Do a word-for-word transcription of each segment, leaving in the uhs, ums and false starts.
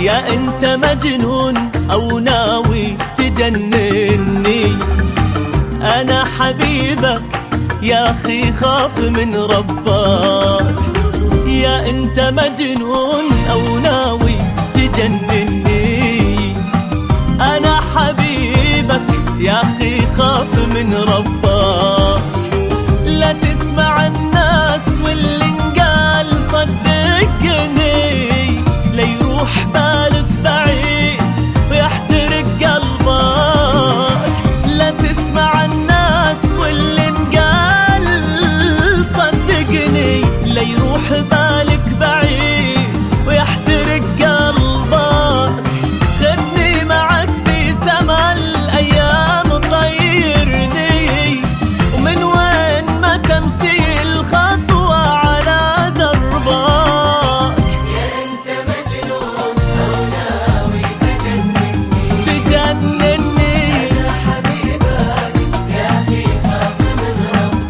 يا انت مجنون او ناوي تجنني، انا حبيبك يا اخي خاف من ربك. يا انت مجنون او ناوي تجنني، انا حبيبك يا اخي خاف من ربك. لا تسمع الناس واللي انقال صدقني، لا يروح بالك بعيد ويحترق قلبك. لا تسمع الناس واللي انقال صدقني، لا يروح بالك بعيد ويحترق قلبك. خذني معك في سما الايام طيرني، ومن وين ما تمشي الخطوة على دربك. يا انت مجنون او ناوي تجنني، تجنني انا حبيبك يا اخي خاف من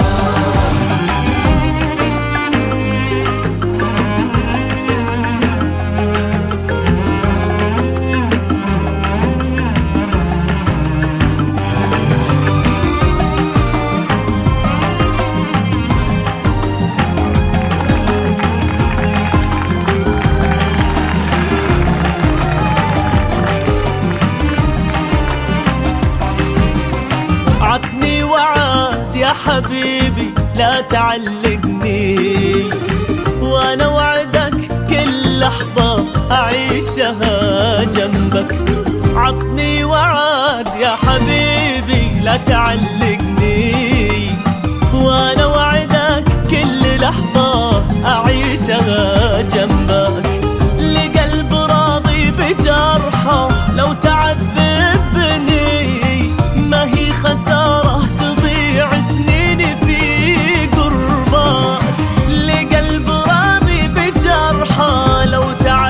عطني وعد يا حبيبي لا تعلقني، وانا وعدك كل لحظة اعيشها جنبك. عطني وعد يا حبيبي لا تعلقني، وانا وعدك كل لحظة اعيشها جنبك. لقلب راضي بجرحه لو تعذبني، ما هي خسارة تضيع سنيني في قربك. لقلب راضي بجرحه لو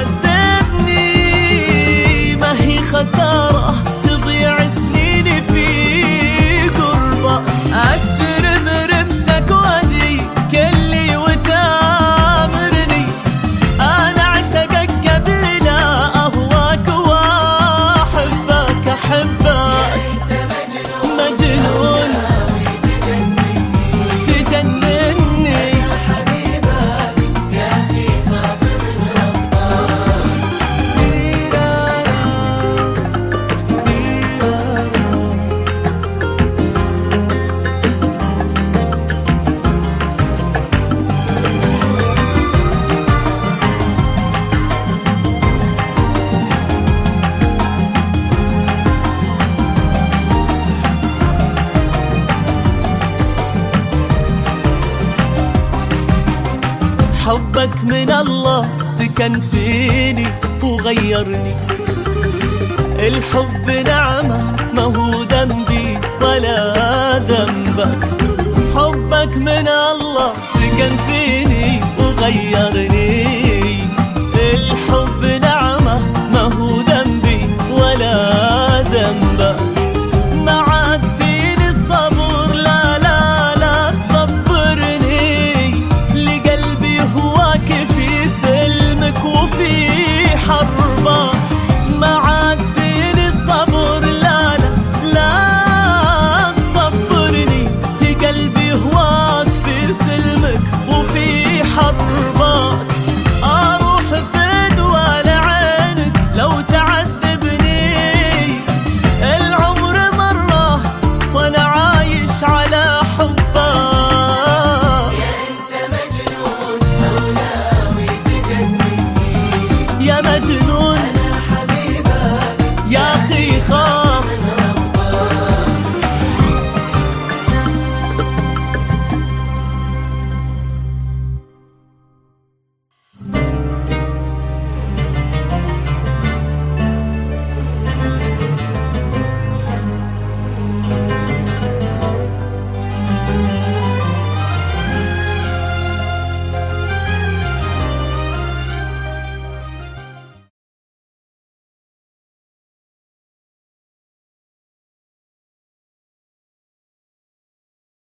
تعذبني، ما هي خسارة تضيع سنيني في قربك. أشرب رمشك وادي كلي وتامرني، أنا عشقك قبل لا أهواك وأحبك أحبك. مجنون تجنني، حبيبك يا اخي خاف من حبك من الله سكن فيني وغيرني. الحب نعمة ما هو ذنبي ولا ذنبك. حبك من الله سكن فيني